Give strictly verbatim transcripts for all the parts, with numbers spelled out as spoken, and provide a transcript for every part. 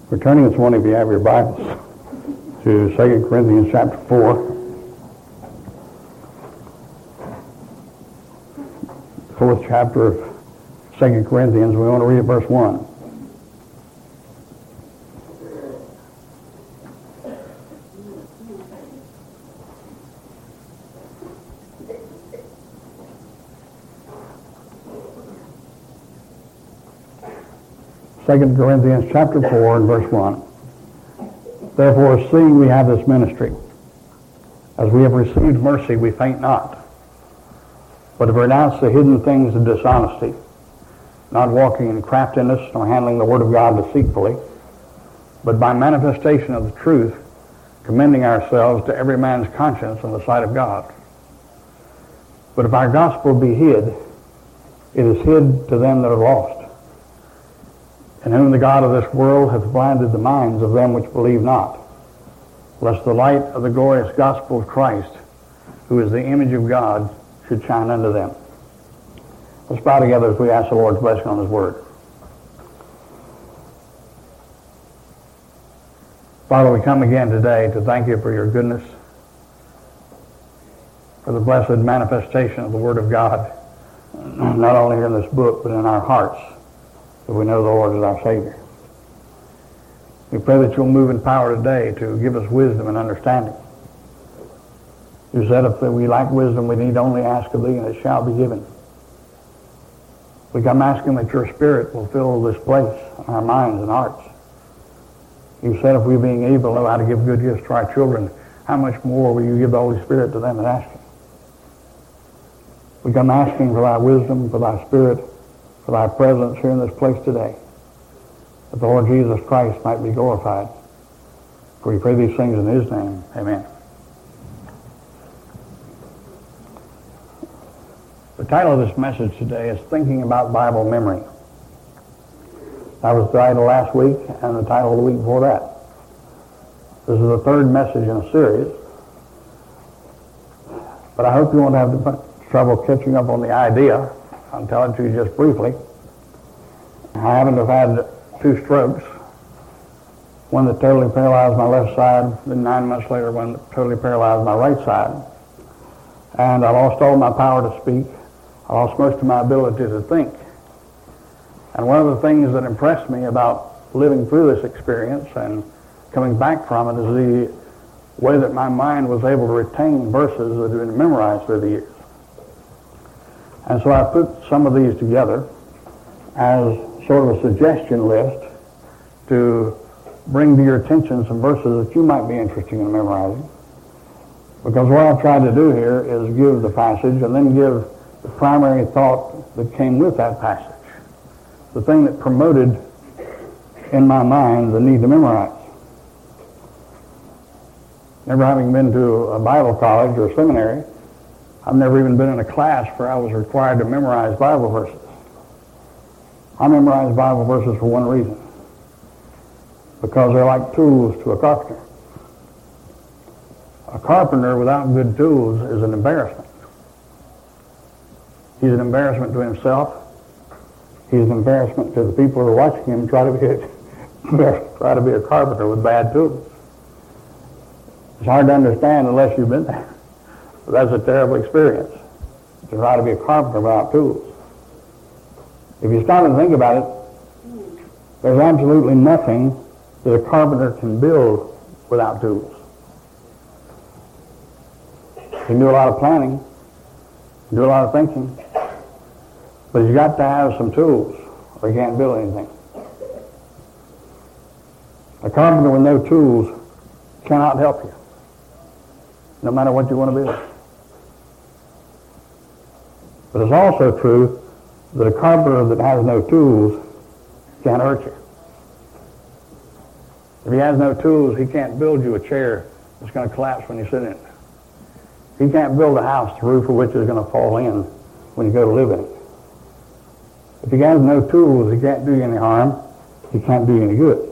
We're turning this morning, if you have your Bibles, to Second Corinthians chapter four. Fourth chapter of Second Corinthians. We want to read verse one. Second Corinthians chapter four and verse one. Therefore, seeing we have this ministry, as we have received mercy, we faint not, but have renounced the hidden things of dishonesty, not walking in craftiness, nor handling the word of God deceitfully, but by manifestation of the truth, commending ourselves to every man's conscience in the sight of God. But if our gospel be hid, it is hid to them that are lost, in whom the God of this world hath blinded the minds of them which believe not, lest the light of the glorious gospel of Christ, who is the image of God, should shine unto them. Let's bow together as we ask the Lord's blessing on his word. Father, we come again today to thank you for your goodness, for the blessed manifestation of the word of God, not only here in this book, but in our hearts, that we know the Lord is our Savior. We pray that you'll move in power today to give us wisdom and understanding. You said if we lack wisdom, we need only ask of thee, and it shall be given. We come asking that your Spirit will fill this place, our minds and hearts. You said if we, being able, know how to give good gifts to our children, how much more will you give the Holy Spirit to them that ask you? We come asking for thy wisdom, for thy Spirit, for thy presence here in this place today, that the Lord Jesus Christ might be glorified. For we pray these things in his name. Amen. The title of this message today is Thinking About Bible Memory. That was the title last week and the title the week before that. This is the third message in a series. But I hope you won't have trouble catching up on the idea. I'll tell it to you just briefly. I happen to have had two strokes. One that totally paralyzed my left side, then nine months later one that totally paralyzed my right side. And I lost all my power to speak. I lost most of my ability to think. And one of the things that impressed me about living through this experience and coming back from it is the way that my mind was able to retain verses that had been memorized through the years. And so I put some of these together as sort of a suggestion list to bring to your attention some verses that you might be interested in memorizing. Because what I've tried to do here is give the passage and then give the primary thought that came with that passage. The thing that promoted in my mind the need to memorize. Never having been to a Bible college or seminary, I've never even been in a class where I was required to memorize Bible verses. I memorize Bible verses for one reason. Because they're like tools to a carpenter. A carpenter without good tools is an embarrassment. He's an embarrassment to himself. He's an embarrassment to the people who are watching him try to be a, try to be a carpenter with bad tools. It's hard to understand unless you've been there. But that's a terrible experience, to try to be a carpenter without tools. If you stop and think about it, there's absolutely nothing that a carpenter can build without tools. You can do a lot of planning, do a lot of thinking, but you've got to have some tools or you can't build anything. A carpenter with no tools cannot help you, no matter what you want to build. But it's also true that a carpenter that has no tools can't hurt you. If he has no tools, he can't build you a chair that's going to collapse when you sit in it. He can't build a house, the roof of which is going to fall in when you go to live in it. If he has no tools, he can't do you any harm. He can't do you any good.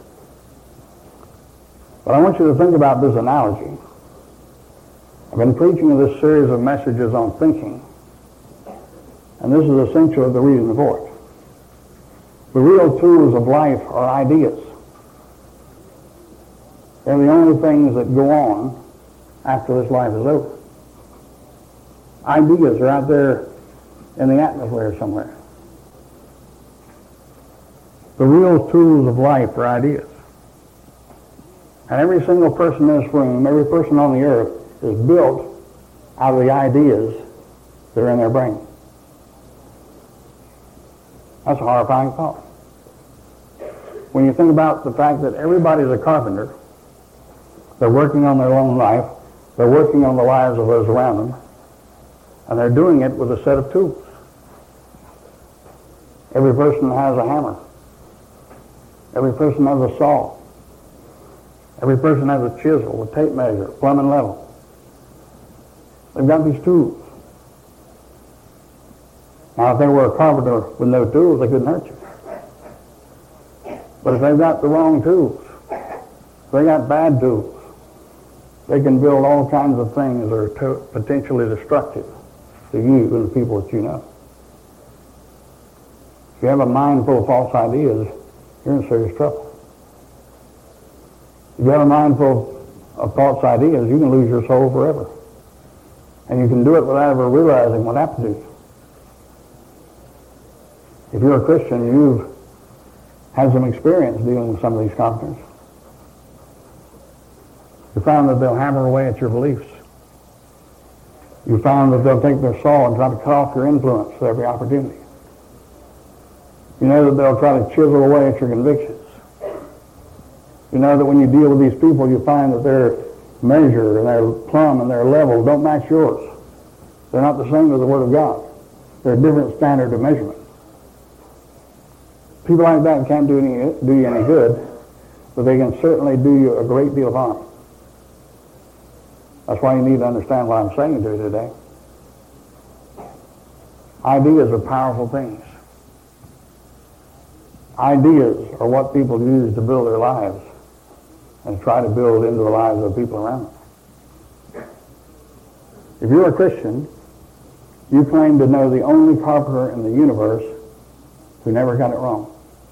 But I want you to think about this analogy. I've been preaching this series of messages on thinking. And this is essentially the reason for it. The real tools of life are ideas. They're the only things that go on after this life is over. Ideas are out there in the atmosphere somewhere. The real tools of life are ideas. And every single person in this room, every person on the earth is built out of the ideas that are in their brain. That's a horrifying thought. When you think about the fact that everybody's a carpenter, they're working on their own life, they're working on the lives of those around them, and they're doing it with a set of tools. Every person has a hammer. Every person has a saw. Every person has a chisel, a tape measure, plumb and level. They've got these tools. Now, if they were a carpenter with no tools, they couldn't hurt you. But if they've got the wrong tools, if they got bad tools, they can build all kinds of things that are to- potentially destructive to you and the people that you know. If you have a mind full of false ideas, you're in serious trouble. If you have a mind full of false ideas, you can lose your soul forever. And you can do it without ever realizing what happened to you. If you're a Christian, you've had some experience dealing with some of these carpenters. You found that they'll hammer away at your beliefs. You found that they'll take their saw and try to cut off your influence at every opportunity. You know that they'll try to chisel away at your convictions. You know that when you deal with these people, you find that their measure and their plumb and their level don't match yours. They're not the same as the Word of God. They're a different standard of measurement. People like that can't do, any, do you any good, but they can certainly do you a great deal of harm. That's why you need to understand what I'm saying to you today. Ideas are powerful things. Ideas are what people use to build their lives and try to build into the lives of the people around them. If you're a Christian, you claim to know the only carpenter in the universe who never got it wrong.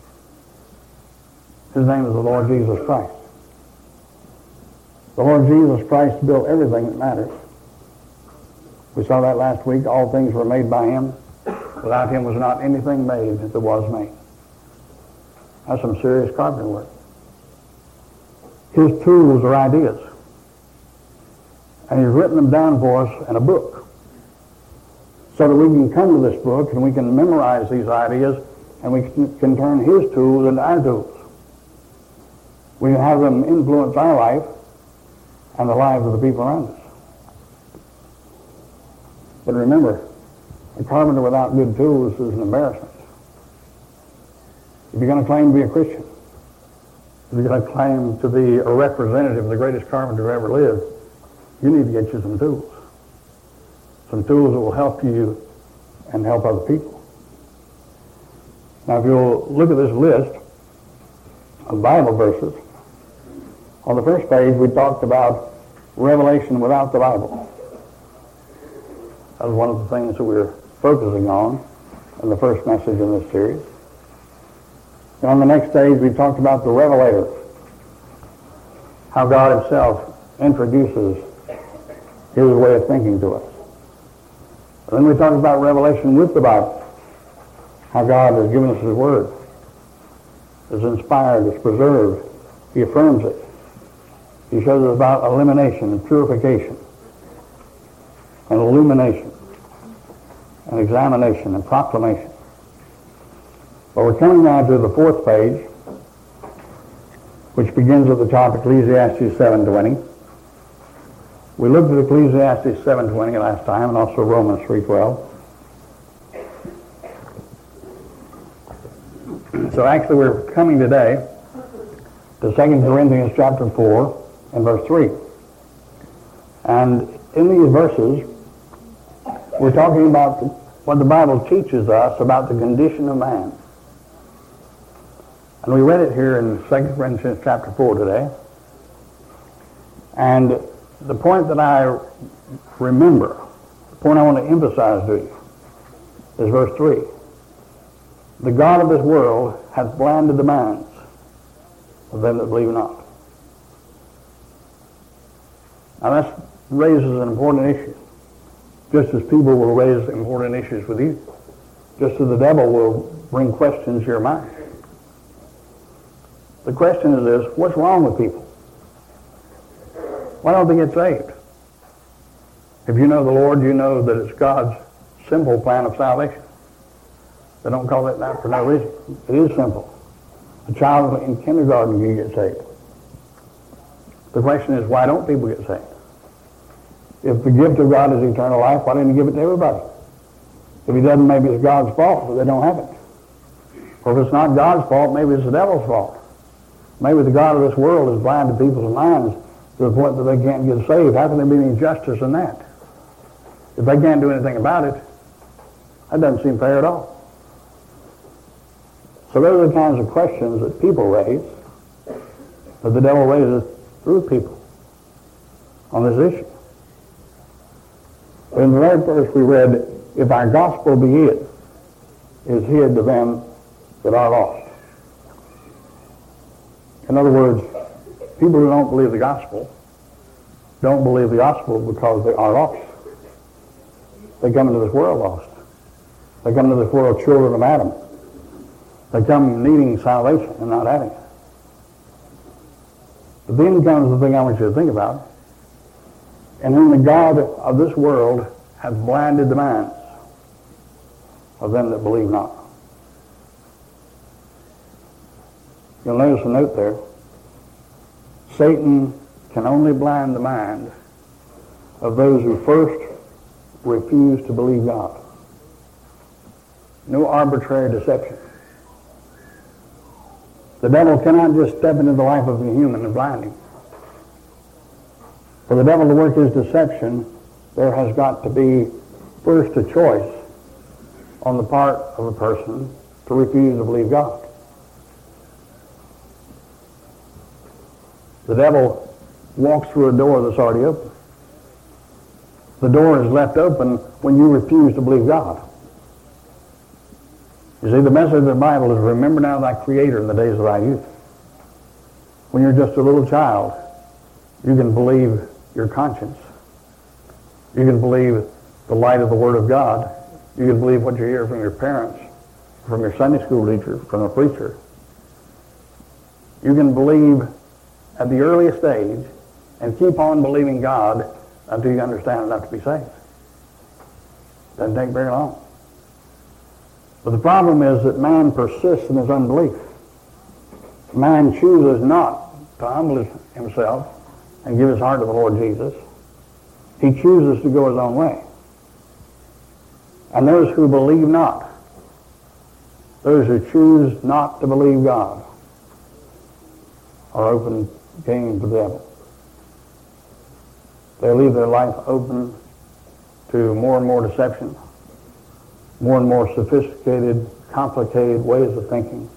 His name is the Lord Jesus Christ. The Lord Jesus Christ built everything that matters. We saw that last week. All things were made by him. Without him was not anything made that was made. That's some serious carpentry work. His tools are ideas. And he's written them down for us in a book. So that we can come to this book and we can memorize these ideas and we can, can turn his tools into our tools. We can have them influence our life and the lives of the people around us. But remember, a carpenter without good tools is an embarrassment. If you're going to claim to be a Christian, if you're going to claim to be a representative of the greatest carpenter who ever lived, you need to get you some tools. Some tools that will help you and help other people. Now, if you'll look at this list of Bible verses, on the first page we talked about revelation without the Bible. That was one of the things that we were focusing on in the first message in this series. And on the next page we talked about the revelator, how God himself introduces his way of thinking to us. And then we talked about revelation with the Bible, how God has given us his word. It's inspired, it's preserved, he affirms it. He shows us about elimination and purification and illumination and examination and proclamation. But we're coming now to the fourth page, which begins at the top, Ecclesiastes seven twenty. We looked at Ecclesiastes seven twenty last time and also Romans three twelve. So actually we're coming today to Second Corinthians chapter four and verse three. And in these verses, we're talking about what the Bible teaches us about the condition of man. And we read it here in Second Corinthians chapter four today. And the point that I remember, the point I want to emphasize to you, is verse three. The God of this world hath blinded the minds of them that believe not. Now that raises an important issue, just as people will raise important issues with you, just as the devil will bring questions to your mind. The question is this: what's wrong with people? Why don't they get saved? If you know the Lord, you know that it's God's simple plan of salvation. They don't call it that for no reason. It is simple. A child in kindergarten can get saved. The question is, why don't people get saved? If the gift of God is eternal life, why didn't he give it to everybody? If he doesn't, maybe it's God's fault that they don't have it. Or if it's not God's fault, maybe it's the devil's fault. Maybe the God of this world is blind to people's minds to the point that they can't get saved. How can there be any justice in that? If they can't do anything about it, that doesn't seem fair at all. So those are the kinds of questions that people raise, that the devil raises through people on this issue. In the very first we read, if our gospel be hid, is hid to them that are lost. In other words, people who don't believe the gospel don't believe the gospel because they are lost. They come into this world lost. They come into this world children of Adam. They come needing salvation and not having it. But then comes the thing I want you to think about. And whom the God of this world hath blinded the minds of them that believe not. You'll notice a note there. Satan can only blind the mind of those who first refuse to believe God. No arbitrary deception. The devil cannot just step into the life of a human and blind him. For the devil to work his deception, there has got to be first a choice on the part of a person to refuse to believe God. The devil walks through a door that's already open. The door is left open when you refuse to believe God. You see, the message of the Bible is, remember now thy Creator in the days of thy youth. When you're just a little child, you can believe your conscience. You can believe the light of the Word of God. You can believe what you hear from your parents, from your Sunday school teacher, from a preacher. You can believe at the earliest age and keep on believing God until you understand enough to be saved. Doesn't take very long. But the problem is that man persists in his unbelief. Man chooses not to humble himself and give his heart to the Lord Jesus. He chooses to go his own way. And those who believe not, those who choose not to believe God, are open game for the devil. They leave their life open to more and more deception, more and more sophisticated, complicated ways of thinking,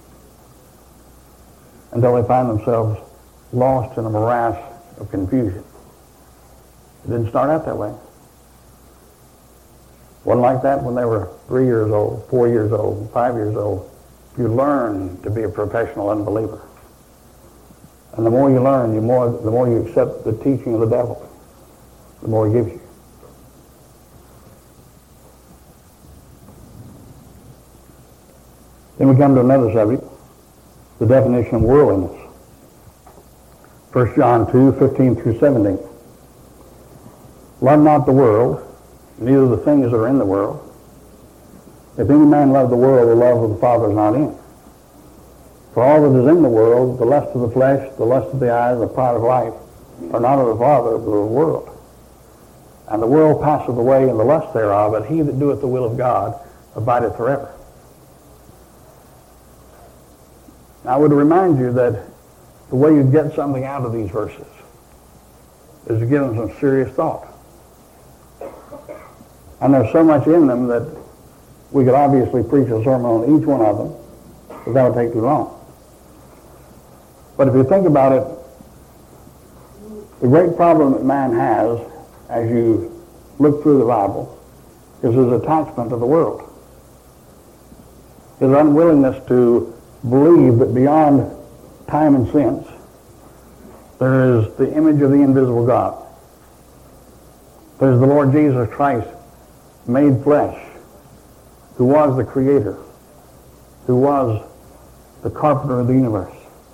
until they find themselves lost in a morass of confusion. It didn't start out that way. Wasn't like that when they were three years old, four years old, five years old. You learn to be a professional unbeliever. And the more you learn, the more, the more you accept the teaching of the devil, the more he gives you. Then we come to another subject, the definition of worldliness. First John two, fifteen through seventeen. Love not the world, neither the things that are in the world. If any man love the world, the love of the Father is not in. For all that is in the world, the lust of the flesh, the lust of the eyes, the pride of life, are not of the Father, but of the world. And the world passeth away, and the lust thereof, but he that doeth the will of God abideth forever. Now, I would remind you that the way you get something out of these verses is to give them some serious thought. And there's so much in them that we could obviously preach a sermon on each one of them, but that would take too long. But if you think about it, the great problem that man has as you look through the Bible is his attachment to the world. His unwillingness to believe that beyond time and sense there is the image of the invisible God. There's the Lord Jesus Christ made flesh, who was the creator, who was the carpenter of the universe.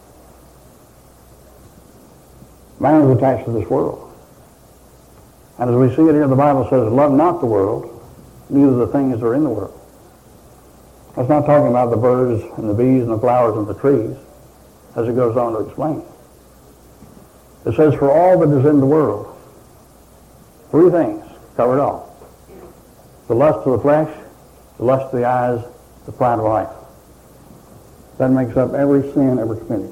Man is attached to this world. And as we see it here, the Bible says, love not the world, neither the things that are in the world. That's not talking about the birds and the bees and the flowers and the trees, as it goes on to explain. It says, for all that is in the world, three things cover it all. The lust of the flesh, the lust of the eyes, the pride of life. That makes up every sin ever committed.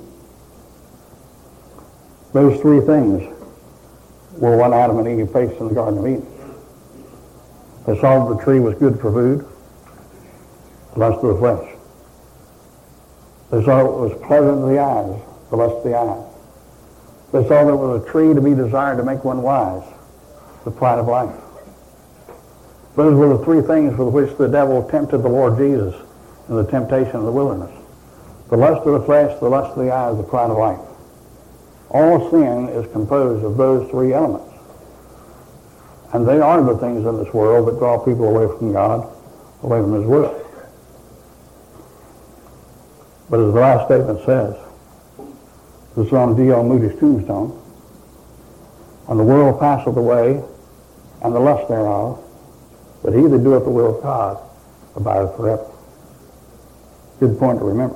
Those three things were what Adam and Eve faced in the Garden of Eden. They saw that the tree was good for food, the lust of the flesh. They saw it was pleasant to the eyes, the lust of the eyes. They saw that it was a tree to be desired to make one wise, the pride of life. Those were the three things with which the devil tempted the Lord Jesus in the temptation of the wilderness. The lust of the flesh, the lust of the eyes, the pride of life. All sin is composed of those three elements. And they are the things in this world that draw people away from God, away from His will. But as the last statement says, this is on D L Moody's tombstone, and the world passeth away, and the lust thereof, but he that doeth the will of God abideth forever. Good point to remember.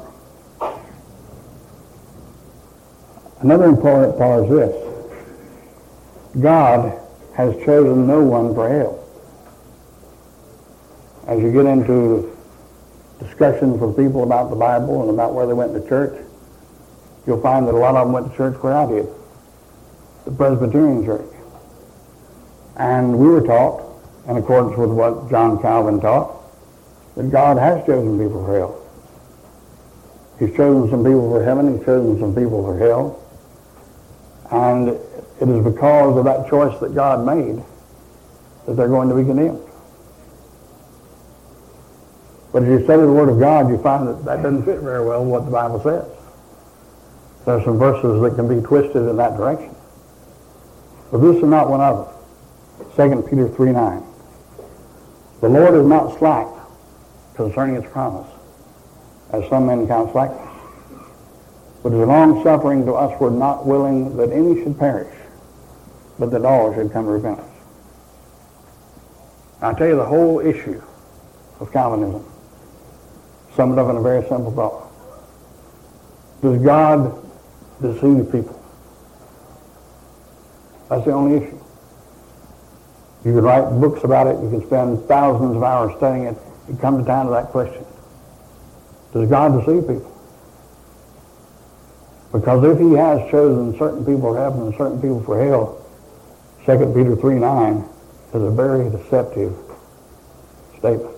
Another important part is this. God has chosen no one for hell. As you get into discussions with people about the Bible and about where they went to church, you'll find that a lot of them went to church where I did, the Presbyterian Church. And we were taught, in accordance with what John Calvin taught, that God has chosen people for hell. He's chosen some people for heaven, He's chosen some people for hell. And it is because of that choice that God made that they're going to be condemned. But as you study the Word of God, you find that that doesn't fit very well with what the Bible says. There are some verses that can be twisted in that direction. But this is not one of them. Second Peter three nine. The Lord is not slack concerning His promise, as some men count slackness, but is long-suffering to usward, not willing that any should perish, but that all should come to repentance. I'll tell you the whole issue of Calvinism, summed up in a very simple thought. Does God deceive people? That's the only issue. You can write books about it, you can spend thousands of hours studying it, it comes down to that question. Does God deceive people? Because if He has chosen certain people for heaven and certain people for hell, Second Peter three nine is a very deceptive statement.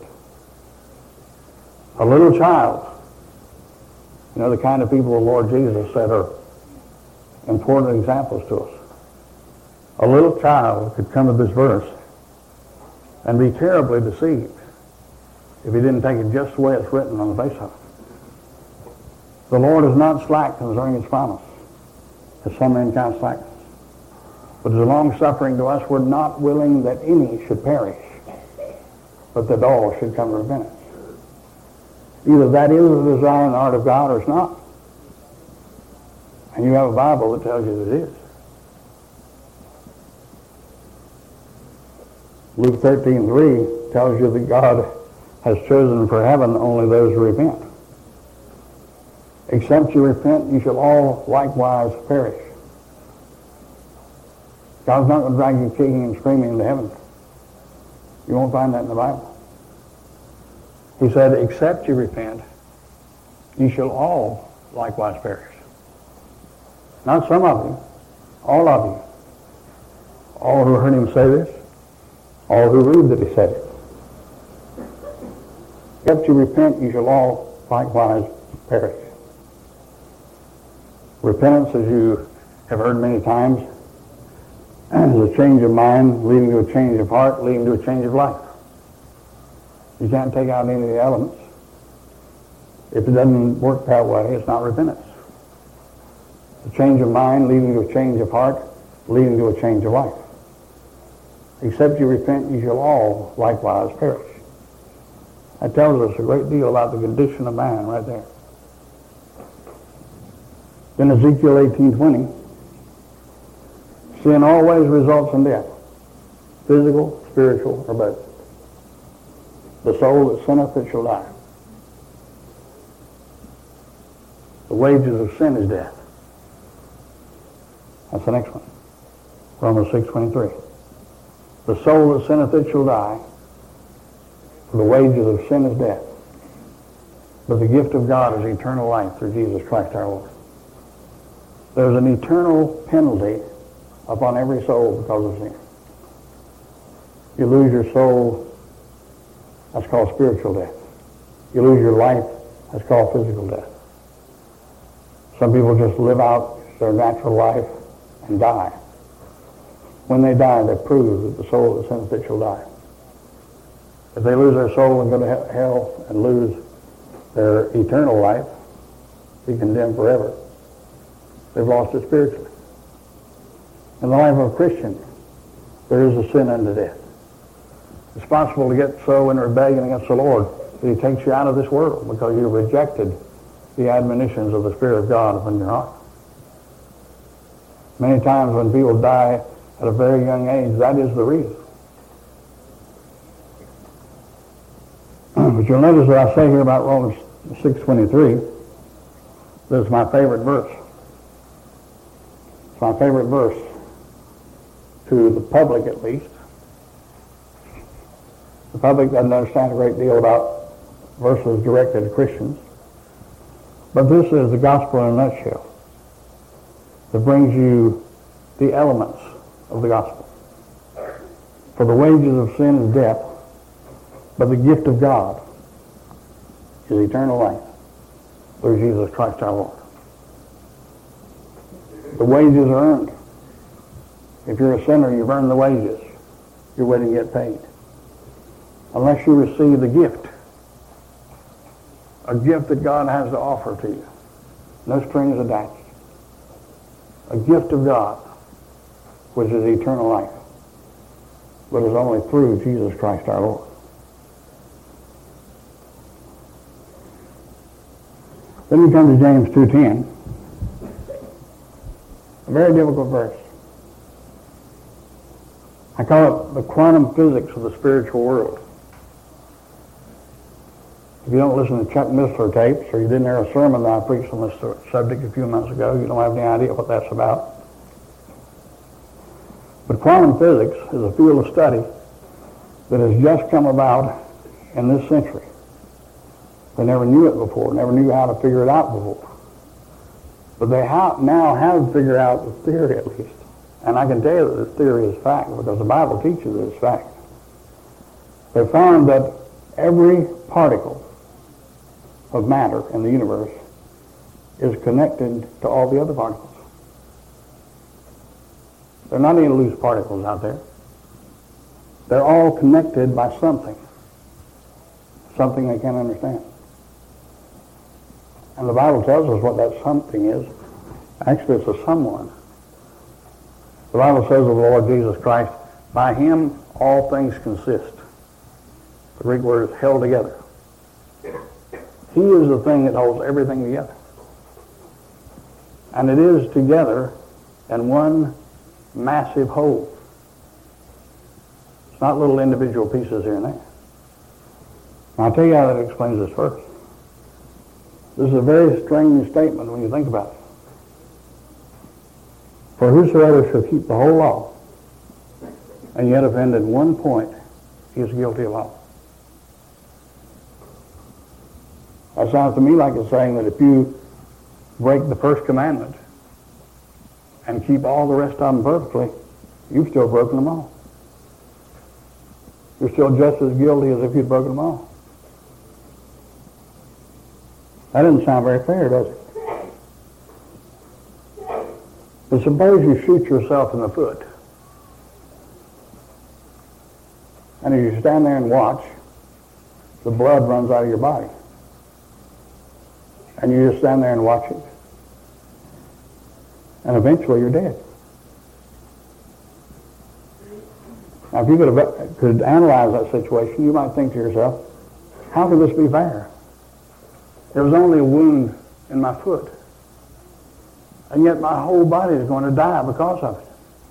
A little child, you know, the kind of people the Lord Jesus said are important examples to us. A little child could come to this verse and be terribly deceived if he didn't take it just the way it's written on the face of it. The Lord is not slack concerning His promise, as some men count slackness, but is long-suffering to us. We're not willing that any should perish, but that all should come to repentance. Either that is the desire and the heart of God or it's not. And you have a Bible that tells you that it is. Luke thirteen three tells you that God has chosen for heaven only those who repent. Except you repent, you shall all likewise perish. God's not going to drag you kicking and screaming into heaven. You won't find that in the Bible. He said, except you repent, you shall all likewise perish. Not some of you, all of you. All who heard Him say this, all who read that He said it. Except you repent, you shall all likewise perish. Repentance, as you have heard many times, is a change of mind leading to a change of heart, leading to a change of life. You can't take out any of the elements. If it doesn't work that way, it's not repentance. A change of mind leading to a change of heart, leading to a change of life. Except you repent, you shall all likewise perish. That tells us a great deal about the condition of man right there. In Ezekiel eighteen twenty, sin always results in death, physical, spiritual, or both. The soul that sinneth, it shall die. The wages of sin is death. That's the next one. Romans six twenty-three. The soul that sinneth, it shall die. For the wages of sin is death. But the gift of God is eternal life through Jesus Christ our Lord. There's an eternal penalty upon every soul because of sin. You lose your soul, that's called spiritual death. You lose your life, that's called physical death. Some people just live out their natural life and die. When they die, they prove that the soul that sins it shall die. If they lose their soul and go to hell and lose their eternal life, be condemned forever, they've lost it spiritually. In the life of a Christian, there is a sin unto death. It's possible to get so in rebellion against the Lord that he takes you out of this world because you rejected the admonitions of the Spirit of God upon your heart. Many times when people die at a very young age, that is the reason. But you'll notice that I say here about Romans six twenty-three, this is my favorite verse. It's my favorite verse to the public, at least. The public doesn't understand a great deal about verses directed to Christians. But this is the gospel in a nutshell that brings you the elements of the gospel. For the wages of sin is death, but the gift of God is eternal life through Jesus Christ our Lord. The wages are earned. If you're a sinner, you've earned the wages. You're waiting to get paid. Unless you receive the gift, a gift that God has to offer to you. No strings attached. A gift of God, which is eternal life, but is only through Jesus Christ our Lord. Then we come to James two ten. A very difficult verse. I call it the quantum physics of the spiritual world. If you don't listen to Chuck Missler tapes, or you didn't hear a sermon that I preached on this subject a few months ago, you don't have any idea what that's about. But quantum physics is a field of study that has just come about in this century. They never knew it before, never knew how to figure it out before. But they ha- now have figured out the theory, at least. And I can tell you that this theory is fact, because the Bible teaches it is fact. They found that every particle of matter in the universe is connected to all the other particles. There are not any loose particles out there. They're all connected by something. Something they can't understand. And the Bible tells us what that something is. Actually, it's a someone. The Bible says of the Lord Jesus Christ, by him all things consist. The Greek word is held together. He is the thing that holds everything together. And it is together in one massive whole. It's not little individual pieces here and there. And I'll tell you how that explains this first. This is a very strange statement when you think about it. For whosoever shall keep the whole law, and yet offend at one point, he is guilty of all. That sounds to me like it's saying that if you break the first commandment and keep all the rest of them perfectly, you've still broken them all. You're still just as guilty as if you'd broken them all. That doesn't sound very fair, does it? But suppose you shoot yourself in the foot. And as you stand there and watch, the blood runs out of your body. And you just stand there and watch it. And eventually you're dead. Now Now, if you could, have, could analyze that situation, you might think to yourself, how could this be fair? There was only a wound in my foot, and yet my whole body is going to die because of it.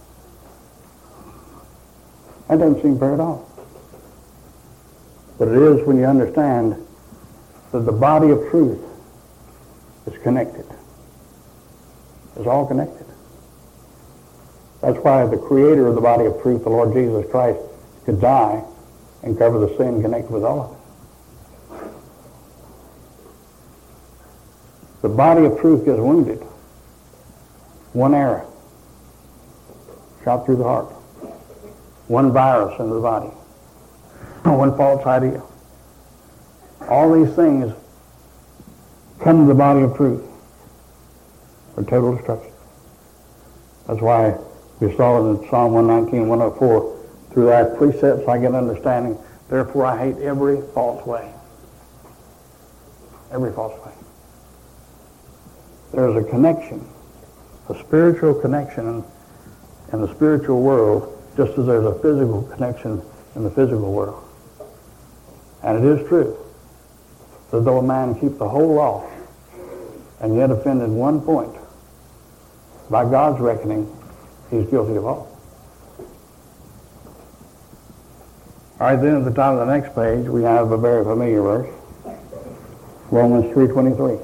That doesn't seem fair at all. But it is when you understand that the body of truth is connected. It's all connected. That's why the creator of the body of truth, the Lord Jesus Christ, could die and cover the sin connected with all of it. The body of truth gets wounded. One arrow shot through the heart. One virus into the body. One false idea. All these things come to the body of truth for total destruction. That's why we saw it in Psalm one nineteen, one oh four. Through thy precepts I get understanding. Therefore I hate every false way. Every false way. There's a connection, a spiritual connection in, in the spiritual world, just as there's a physical connection in the physical world. And it is true that though a man keep the whole law and yet offended one point, by God's reckoning, he's guilty of all. All right, then at the top of the next page, we have a very familiar verse, Romans three twenty-three.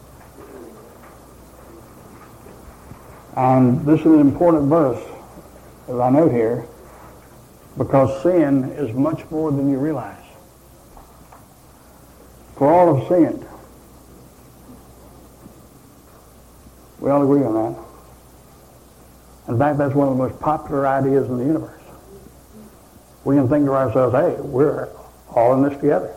And this is an important verse, as I note here, because sin is much more than you realize. For all have sinned. We all agree on that. In fact, that's one of the most popular ideas in the universe. We can think to ourselves, hey, we're all in this together.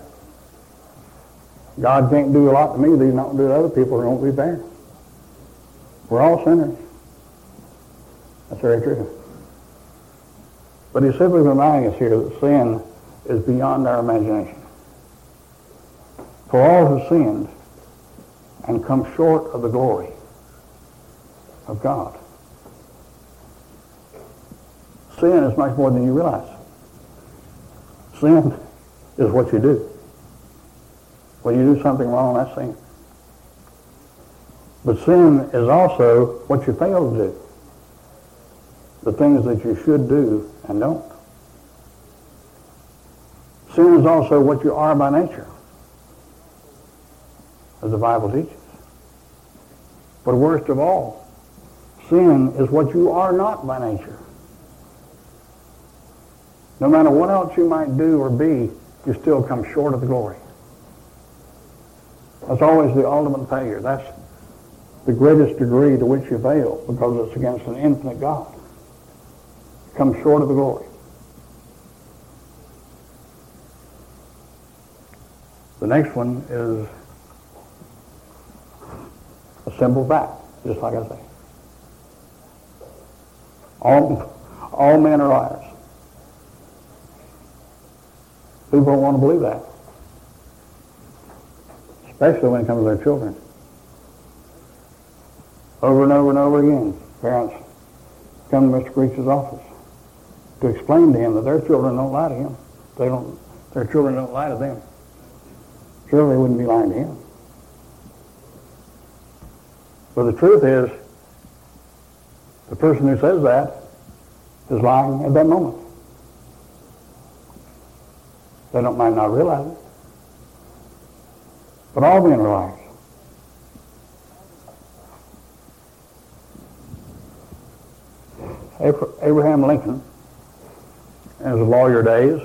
God can't do a lot to me that he's not going to do to other people who won't be fair. We're all sinners. That's very true. But he's simply reminding us here that sin is beyond our imagination. For all have sinned and come short of the glory of God. Sin is much more than you realize. Sin is what you do. When you do something wrong, that's sin. But sin is also what you fail to do. The things that you should do and don't. Sin is also what you are by nature, as the Bible teaches. But worst of all, sin is what you are not by nature. No matter what else you might do or be, you still come short of the glory. That's always the ultimate failure. That's the greatest degree to which you fail, because it's against an infinite God. You come short of the glory. The next one is a simple fact, just like I say. All, all men are liars. People don't want to believe that, especially when it comes to their children. Over and over and over again, parents come to Mister Creech's office to explain to him that their children don't lie to him. They don't. Their children don't lie to them. Surely they wouldn't be lying to him. But the truth is, the person who says that is lying at that moment. They don't might not realize it. But all men are liars. Abraham Lincoln, in his lawyer days,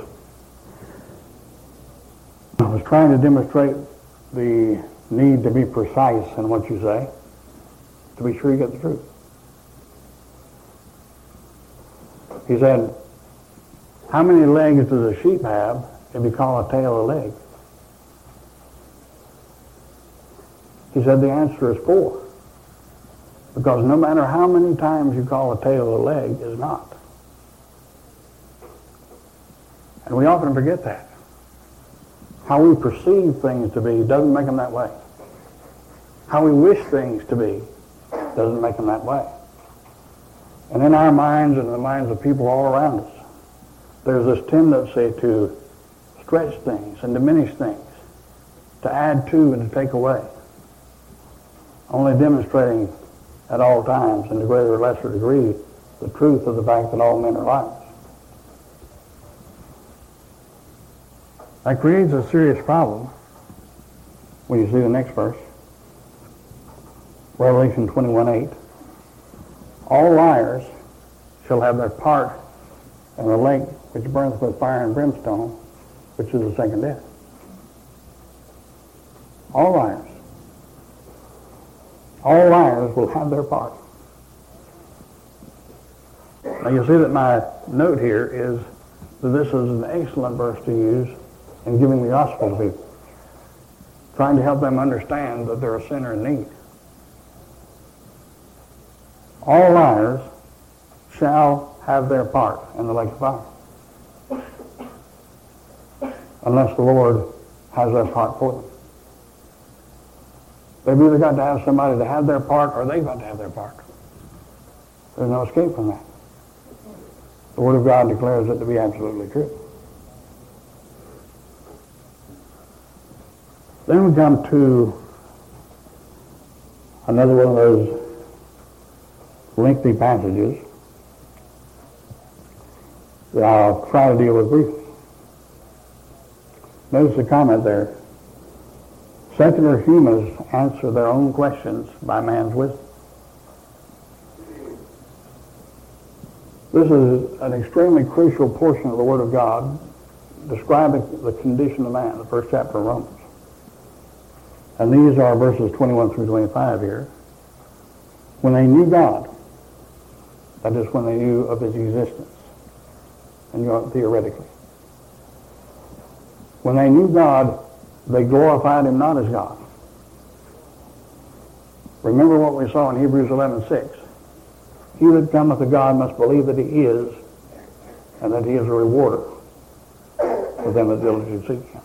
was trying to demonstrate the need to be precise in what you say, to be sure you get the truth. He said, how many legs does a sheep have if you call a tail a leg? He said the answer is four. Because no matter how many times you call a tail a leg, it's not. And we often forget that. How we perceive things to be doesn't make them that way. How we wish things to be doesn't make them that way. And in our minds and in the minds of people all around us, there's this tendency to stretch things and diminish things, to add to and to take away, only demonstrating at all times, in a greater or lesser degree, the truth of the fact that all men are liars. That creates a serious problem when you see the next verse. Revelation twenty-one eight. All liars shall have their part in the lake which burneth with fire and brimstone, which is the second death. All liars. All liars will have their part. Now you see that my note here is that this is an excellent verse to use in giving the gospel to people, trying to help them understand that they're a sinner in need. All liars shall have their part in the lake of fire, unless the Lord has their part for them. They've either got to have somebody to have their part, or they've got to have their part. There's no escape from that. The Word of God declares it to be absolutely true. Then we come to another one of those lengthy passages that I'll try to deal with briefly. Notice the comment there. Secular humanists answer their own questions by man's wisdom. This is an extremely crucial portion of the Word of God describing the condition of man, the first chapter of Romans. And these are verses twenty-one through twenty-five here. When they knew God, that is when they knew of his existence, and you know, theoretically. When they knew God, they glorified him not as God. Remember what we saw in Hebrews eleven six. He that cometh to God must believe that he is, and that he is a rewarder for them that diligently seek him.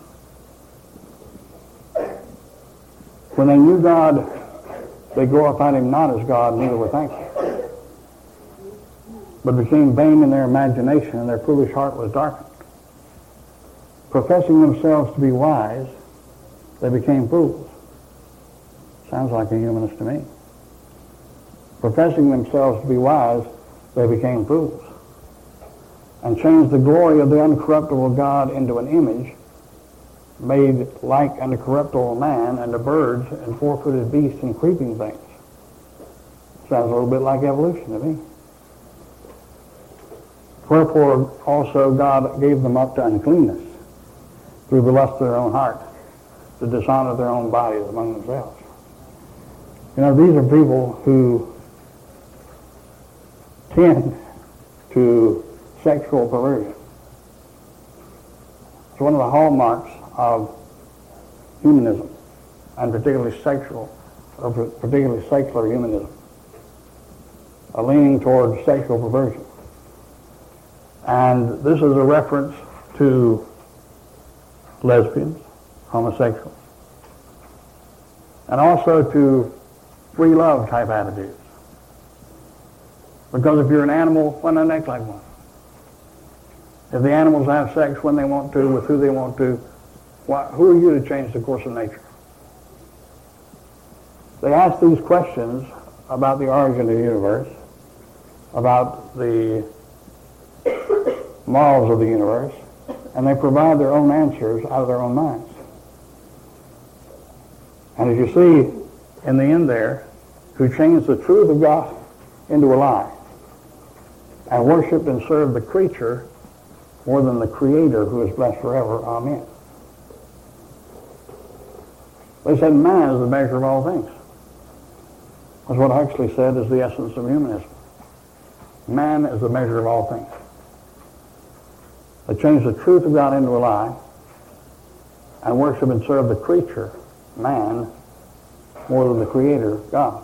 When they knew God, they glorified him not as God, neither were thankful, but became vain in their imagination, and their foolish heart was darkened. Professing themselves to be wise, they became fools. Sounds like a humanist to me. Professing themselves to be wise, they became fools, and changed the glory of the uncorruptible God into an image made like unto corruptible man, and to birds and four-footed beasts and creeping things. Sounds a little bit like evolution to me. Wherefore also God gave them up to uncleanness through the lust of their own heart, to dishonor their own bodies among themselves. You know, these are people who tend to sexual perversion. It's one of the hallmarks of humanism, and particularly sexual, or particularly secular humanism, a leaning towards sexual perversion. And this is a reference to lesbians, homosexuals, and also to free love type attitudes. Because if you're an animal, why not act like one? If the animals have sex when they want to, with who they want to, why, who are you to change the course of nature? They ask these questions about the origin of the universe, about the morals of the universe, and they provide their own answers out of their own minds. And as you see in the end there, who changed the truth of God into a lie, and worshiped and served the creature more than the Creator, who is blessed forever. Amen. They said man is the measure of all things. That's what Huxley said is the essence of humanism. Man is the measure of all things. They changed the truth of God into a lie, and worship and serve the creature, man, more than the Creator, God.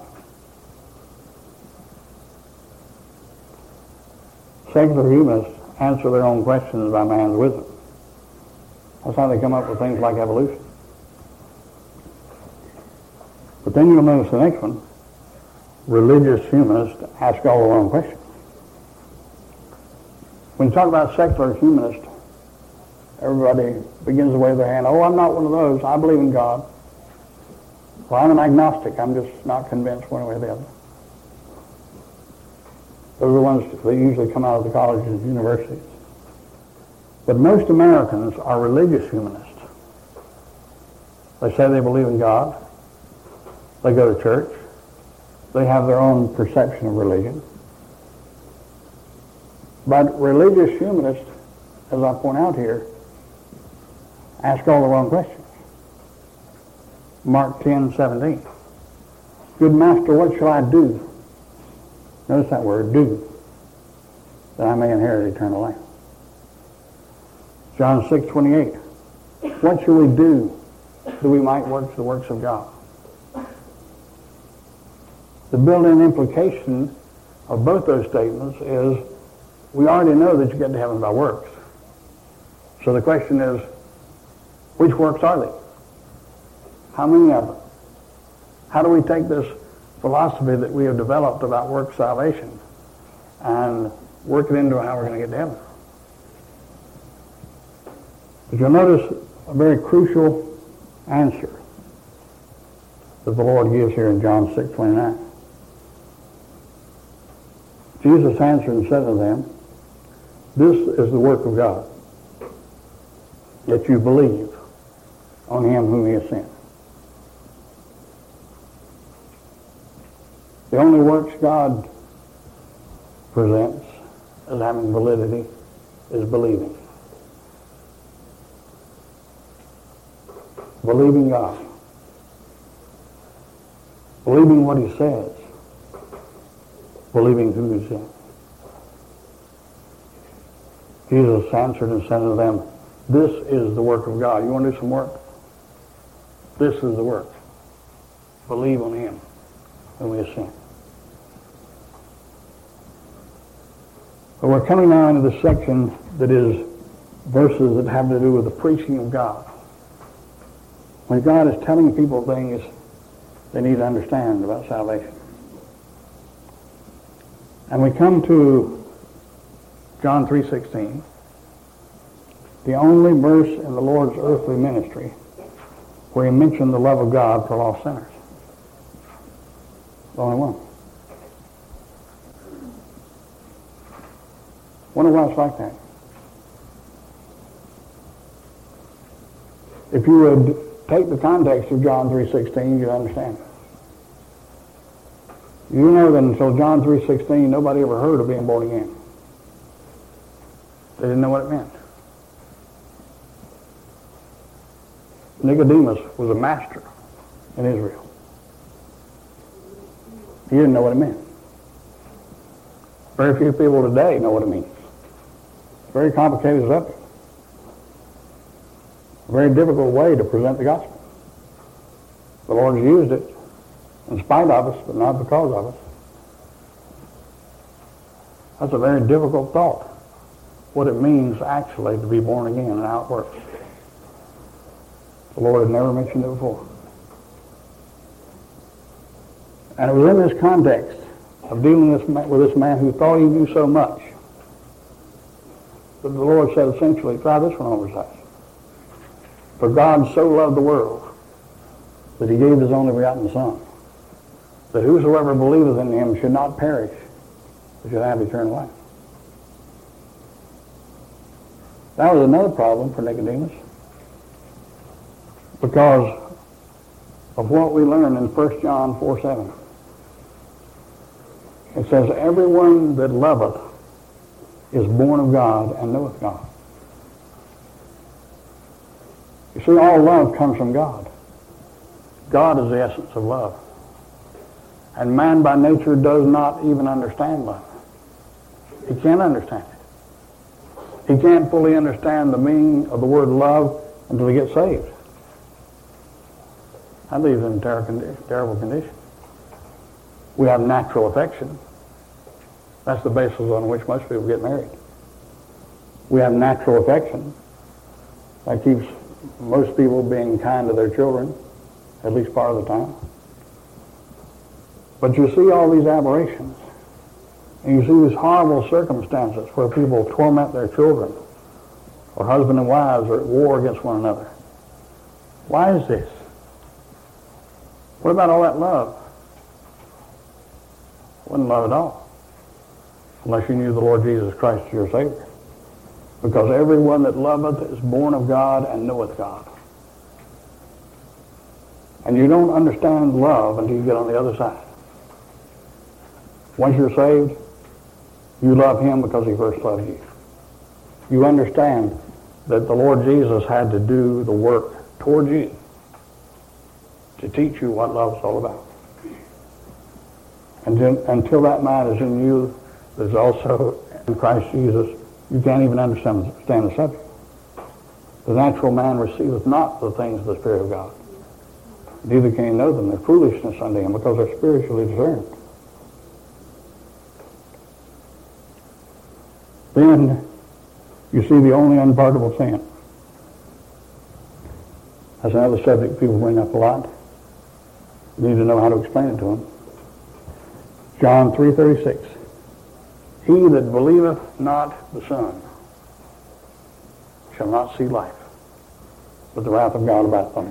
Secular humanists answer their own questions by man's wisdom. That's how they come up with things like evolution. But then you'll notice the next one. Religious humanists ask all the wrong questions. When you talk about secular humanist, everybody begins to wave their hand. Oh, I'm not one of those. I believe in God. Well, I'm an agnostic. I'm just not convinced one way or the other. Those are the ones that usually come out of the colleges and universities. But most Americans are religious humanists. They say they believe in God. They go to church. They have their own perception of religion. But religious humanists, as I point out here, ask all the wrong questions. Mark ten seventeen. Good master, what shall I do? Notice that word, do, that I may inherit eternal life. John six twenty-eight. What shall we do that we might work the works of God? The built-in implication of both those statements is we already know that you get to heaven by works. So the question is, which works are they? How many of them? How do we take this philosophy that we have developed about work salvation and work it into how we're going to get to heaven? But you'll notice a very crucial answer that the Lord gives here in John six twenty-nine. Jesus answered and said to them, this is the work of God, that you believe on him whom he has sent. The only works God presents as having validity is believing. Believing God. Believing what he says. Believing who he sent. Jesus answered and said to them, this is the work of God. You want to do some work? This is the work. Believe on him whom he has sent. But we're coming now into the section that is verses that have to do with the preaching of God. When God is telling people things they need to understand about salvation. And we come to John three sixteen, the only verse in the Lord's earthly ministry where he mentioned the love of God for lost sinners. The only one. Wonder why it's like that. If you would take the context of John three sixteen, you'd understand. You know that until John three sixteen, nobody ever heard of being born again. They didn't know what it meant. Nicodemus was a master in Israel. He didn't know what it meant. Very few people today know what it means. It's a very complicated subject. A very difficult way to present the gospel. The Lord has used it in spite of us, but not because of us. That's a very difficult thought, what it means actually to be born again and how it works. The Lord had never mentioned it before. And it was in this context of dealing with this man, with this man who thought he knew so much that the Lord said essentially, try this one on yourself. For God so loved the world that he gave his only begotten Son, that whosoever believeth in him should not perish, but should have eternal life. That was another problem for Nicodemus, because of what we learn in First John four seven. It says, everyone that loveth is born of God and knoweth God. You see, all love comes from God. God is the essence of love. And man by nature does not even understand love. He can't understand it. He can't fully understand the meaning of the word love until he gets saved. That leaves him in a terrible condition. We have natural affection. That's the basis on which most people get married. We have natural affection. That keeps most people being kind to their children, at least part of the time. But you see all these aberrations And you see these horrible circumstances where people torment their children, or husband and wives are at war against one another. Why is this? What about all that love? It wasn't love at all, unless you knew the Lord Jesus Christ as your Savior. Because everyone that loveth is born of God and knoweth God. And you don't understand love until you get on the other side. Once you're saved, you love him because he first loved you. You understand that the Lord Jesus had to do the work toward you to teach you what love is all about. And then, until that mind is in you, there's also in Christ Jesus, you can't even understand understand the subject. The natural man receiveth not the things of the Spirit of God. Neither can he know them. They're foolishness unto him because they're spiritually discerned. Then you see the only unpardonable sin. That's another subject people bring up a lot. You need to know how to explain it to them. John three thirty-six. He that believeth not the Son shall not see life, but the wrath of God abideth on him.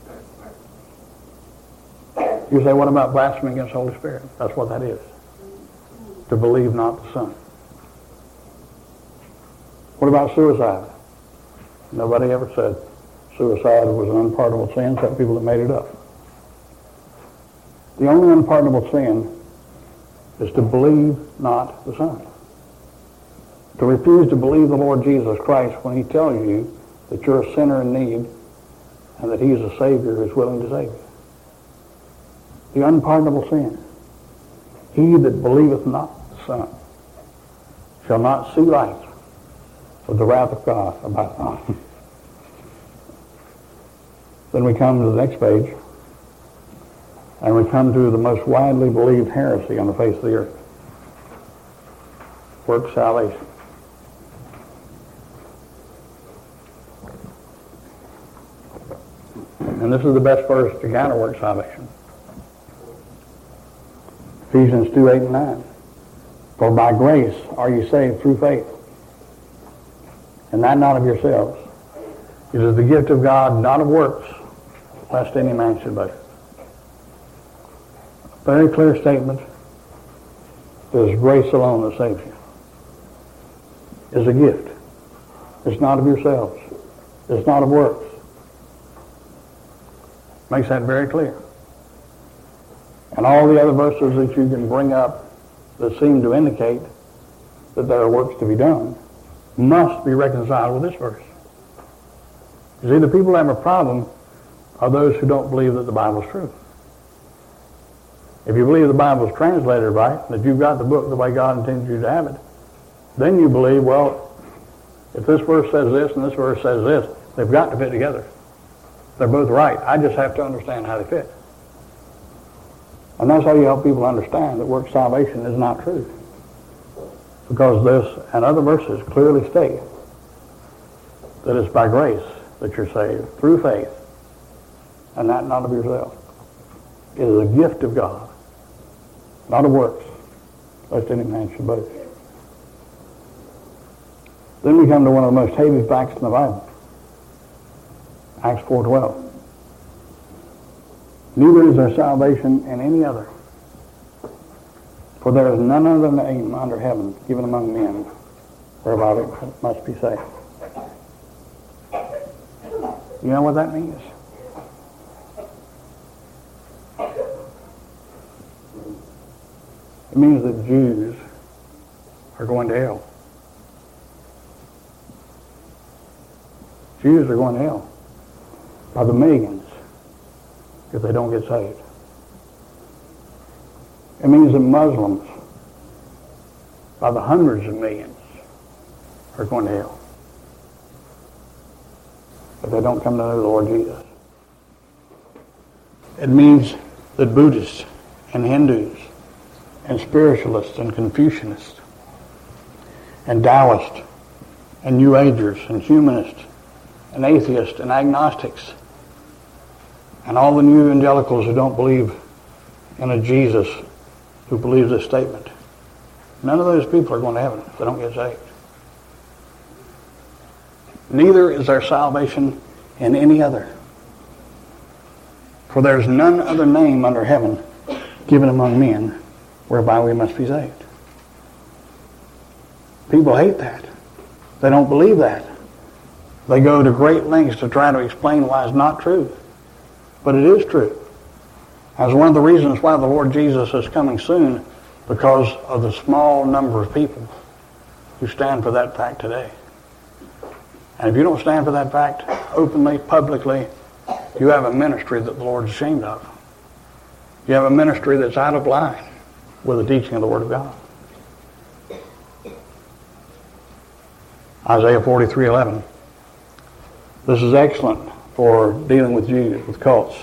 You say, what about blasphemy against the Holy Spirit? That's what that is. To believe not the Son. What about suicide? Nobody ever said suicide was an unpardonable sin, except people that made it up. The only unpardonable sin is to believe not the Son. To refuse to believe the Lord Jesus Christ when he tells you that you're a sinner in need and that he is a Savior who is willing to save you. The unpardonable sin. He that believeth not the Son shall not see life, but the wrath of God abideth on him. Then we come to the next page, and we come to the most widely believed heresy on the face of the earth. Works salvation. And this is the best verse to counter work salvation. Ephesians two, eight and nine. For by grace are you saved through faith, and that not of yourselves. It is the gift of God, not of works, lest any man should boast. Very clear statement. It is grace alone that saves you. It's a gift. It's not of yourselves. It's not of works. Makes that very clear. And all the other verses that you can bring up that seem to indicate that there are works to be done must be reconciled with this verse. You see, the people that have a problem are those who don't believe that the Bible is true. If you believe the Bible is translated right, that you've got the book the way God intended you to have it, then you believe, well, if this verse says this and this verse says this, they've got to fit together. They're both right. I just have to understand how they fit. And that's how you help people understand that work salvation is not true. Because this and other verses clearly state that it's by grace that you're saved, through faith, and that not of yourself. It is a gift of God, not of works, lest any man should boast. Then we come to one of the most hated facts in the Bible. Acts four twelve. Neither is there salvation in any other, for there is none other name under heaven given among men whereby we must be saved. You know what that means? It means that Jews are going to hell. Jews are going to hell by the millions if they don't get saved. It means that Muslims, by the hundreds of millions, are going to hell if they don't come to know the Lord Jesus. It means that Buddhists and Hindus and spiritualists and Confucianists and Taoists and New Agers and humanists and atheists and agnostics and all the new evangelicals who don't believe in a Jesus who believes this statement None of those people are going to heaven if they don't get saved. Neither is there salvation in any other. For there is none other name under heaven given among men whereby we must be saved. People hate that. They don't believe that. They go to great lengths to try to explain why it's not true. But it is true. That's one of the reasons why the Lord Jesus is coming soon, because of the small number of people who stand for that fact today. And if you don't stand for that fact openly, publicly, you have a ministry that the Lord is ashamed of. You have a ministry that's out of line with the teaching of the Word of God. Isaiah forty-three eleven. This is excellent for dealing with Jews, with cults.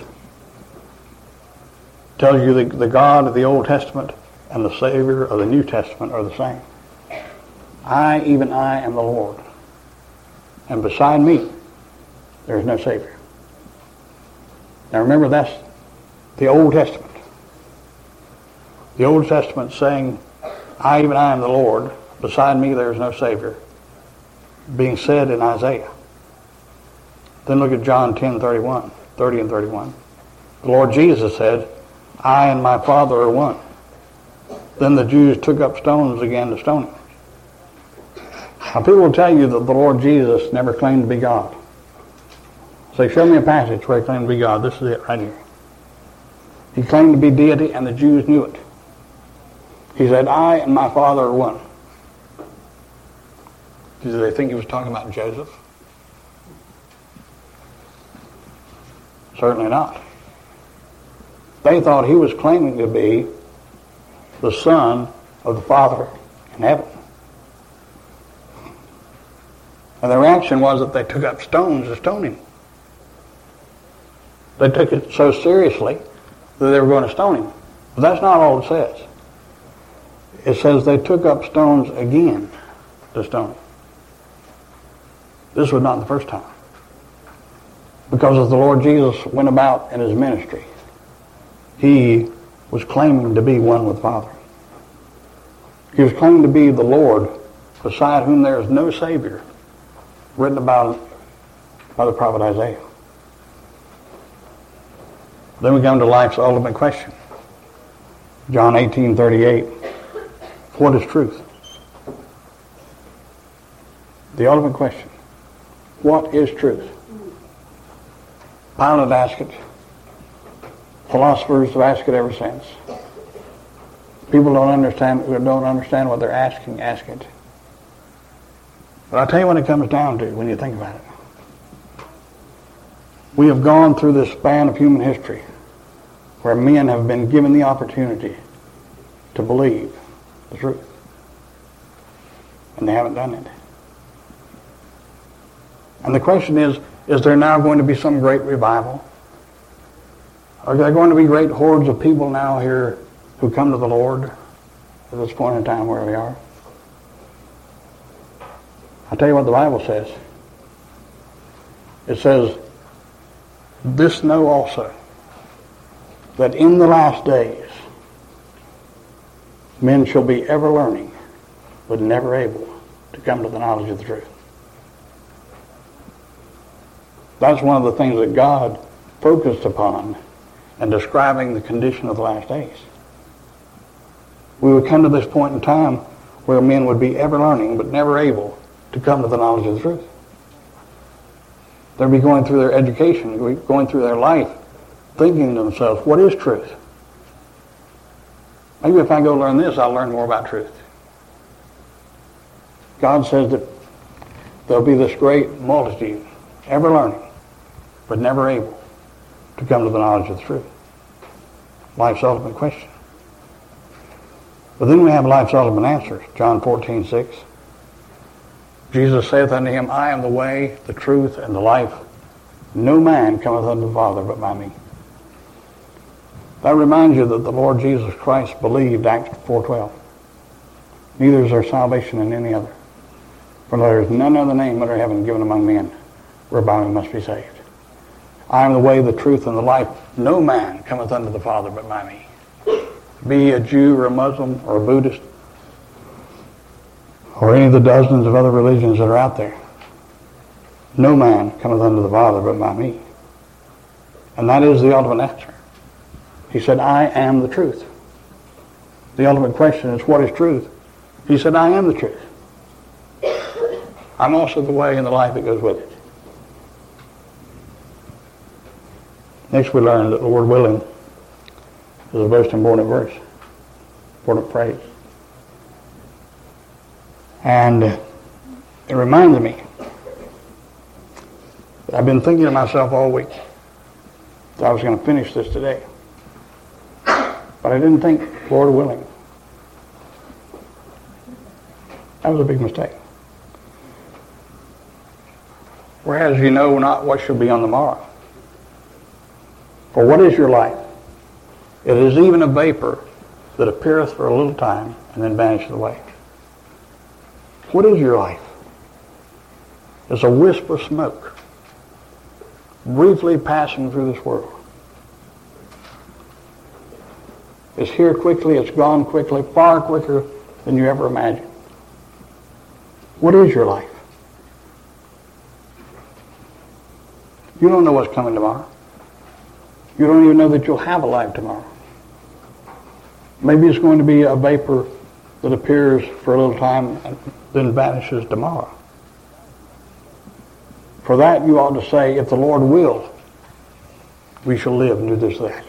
It tells you that the God of the Old Testament and the Savior of the New Testament are the same. I, even I, am the Lord. And beside me, there is no Savior. Now remember, that's the Old Testament. The Old Testament saying, I, even I, am the Lord. Beside me, there is no Savior. Being said in Isaiah. Then look at John ten thirty-one, thirty and thirty-one. The Lord Jesus said, I and my Father are one. Then the Jews took up stones again to stone him. Now people will tell you that the Lord Jesus never claimed to be God. Say, show me a passage where he claimed to be God. This is it right here. He claimed to be deity and the Jews knew it. He said, I and my Father are one. Did they think he was talking about Joseph? Certainly not. They thought he was claiming to be the Son of the Father in heaven. And the reaction was that they took up stones to stone him. They took it so seriously that they were going to stone him. But that's not all it says. It says they took up stones again to stone him. This was not the first time. Because as the Lord Jesus went about in his ministry, he was claiming to be one with the Father. He was claiming to be the Lord, beside whom there is no Savior, written about by the prophet Isaiah. Then we come to life's ultimate question. John eighteen thirty-eight. What is truth? The ultimate question. What is truth? Pilate asked it. Philosophers have asked it ever since. People don't understand don't understand what they're asking, ask it. But I'll tell you what it comes down to when you think about it. We have gone through this span of human history where men have been given the opportunity to believe the truth. And they haven't done it. And the question is, is there now going to be some great revival? Are there going to be great hordes of people now here who come to the Lord at this point in time where we are? I'll tell you what the Bible says. It says, this know also, that in the last days men shall be ever learning, but never able to come to the knowledge of the truth. That's one of the things that God focused upon in describing the condition of the last days. We would come to this point in time where men would be ever learning, but never able to come to the knowledge of the truth. They'd be going through their education, going through their life, thinking to themselves, what is truth? Maybe if I go learn this, I'll learn more about truth. God says that there'll be this great multitude, ever learning, but never able to come to the knowledge of the truth. Life's ultimate question. But then we have life's ultimate answers. John fourteen six. Jesus saith unto him, I am the way, the truth, and the life. No man cometh unto the Father but by me. That reminds you that the Lord Jesus Christ believed Acts four twelve. Neither is there salvation in any other. For there is none other name under heaven given among men whereby we must be saved. I am the way, the truth, and the life. No man cometh unto the Father but by me. Be a Jew or a Muslim or a Buddhist or any of the dozens of other religions that are out there. No man cometh unto the Father but by me. And that is the ultimate answer. He said, I am the truth. The ultimate question is, what is truth? He said, I am the truth. I'm also the way and the life that goes with it. Next we learn that the word willing is a most important verse, important phrase. And it reminded me that I've been thinking to myself all week that I was going to finish this today. But I didn't think, Lord willing. That was a big mistake. Whereas you know not what shall be on the morrow. For what is your life? It is even a vapor that appeareth for a little time and then vanisheth away. What is your life? It's a wisp of smoke, briefly passing through this world. It's here quickly, it's gone quickly, far quicker than you ever imagined. What is your life? You don't know what's coming tomorrow. You don't even know that you'll have a life tomorrow. Maybe it's going to be a vapor that appears for a little time and then vanishes tomorrow. For that you ought to say, if the Lord will, we shall live and do this, that.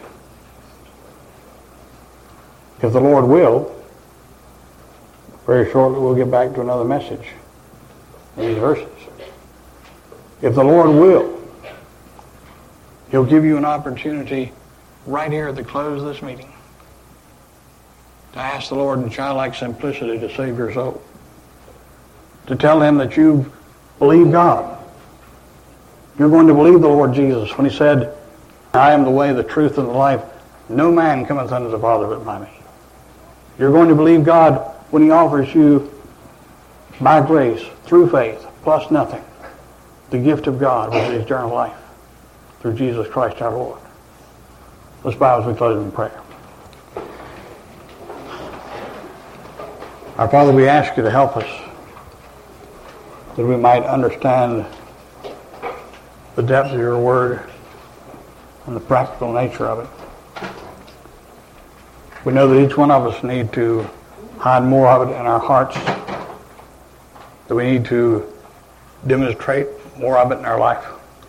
If the Lord will, very shortly we'll get back to another message in these verses. If the Lord will, He'll give you an opportunity right here at the close of this meeting to ask the Lord in childlike simplicity to save your soul. To tell Him that you believe God. You're going to believe the Lord Jesus when He said, I am the way, the truth, and the life. No man cometh unto the Father but by me. You're going to believe God when He offers you, by grace, through faith, plus nothing, the gift of God, which is eternal life, through Jesus Christ our Lord. Let's bow as we close in prayer. Our Father, we ask you to help us that we might understand the depth of your word and the practical nature of it. We know that each one of us need to hide more of it in our hearts, that we need to demonstrate more of it in our life.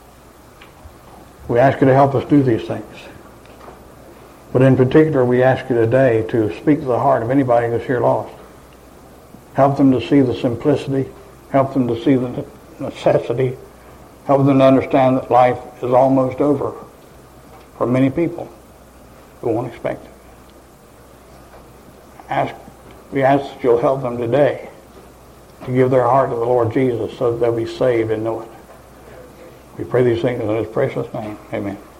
We ask you to help us do these things. But in particular, we ask you today to speak to the heart of anybody who's here lost. Help them to see the simplicity. Help them to see the necessity. Help them to understand that life is almost over for many people who won't expect it. Ask, we ask that you'll help them today to give their heart to the Lord Jesus so that they'll be saved and know it. We pray these things in His precious name. Amen.